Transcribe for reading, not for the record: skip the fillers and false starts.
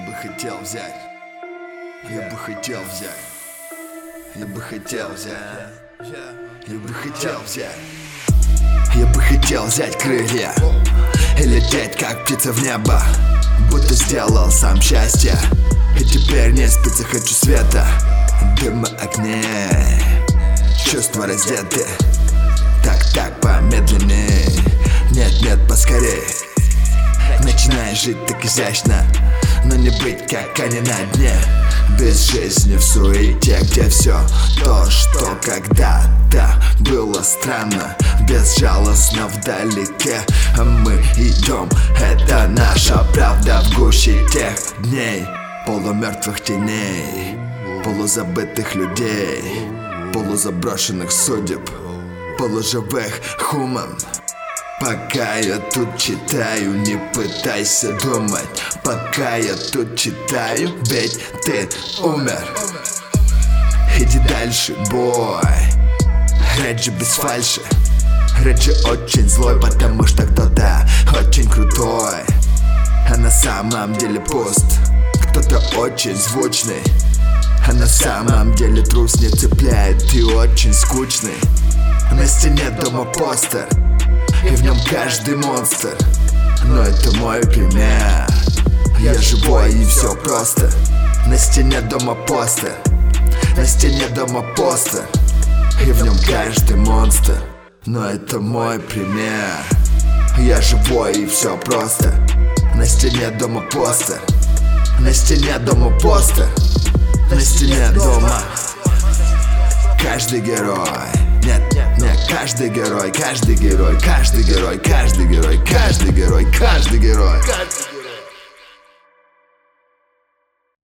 бы хотел взять. Я бы хотел взять. Я бы хотел взять. Я бы хотел взять. Я бы хотел взять крылья и лететь, как птица в небо, будто сделал сам счастье. И теперь не спится, хочу света, дыма, огней, чувства раздеты. Так, помедленней. Нет, поскорей. Начинай жить так изящно, но не быть, как они на дне. Без жизни в суете, где все то, что когда-то было странно, безжалостно вдалеке. А мы идем, это наша правда в гуще тех дней. Полумертвых теней, полузабытых людей, полузаброшенных судеб, полуживых хуман. Пока я тут читаю, не пытайся думать. Пока я тут читаю, ведь ты умер. Иди дальше, бой. Рэджи без фальши. Рэджи очень злой, потому что кто-то очень крутой, а на самом деле пуст. Кто-то очень звучный, а на самом деле трус не цепляет и очень скучный. На стене дома постер, и в нем каждый монстр. Но это мой пример. Я живой и все просто. На стене дома постер, на стене дома постер, и в нем каждый монстр. Но это мой пример. Я живой и все просто. На стене дома постер, на стене дома постер, на стене дома каждый герой. Нет, каждый герой, каждый герой, каждый герой, каждый герой, каждый герой, каждый герой.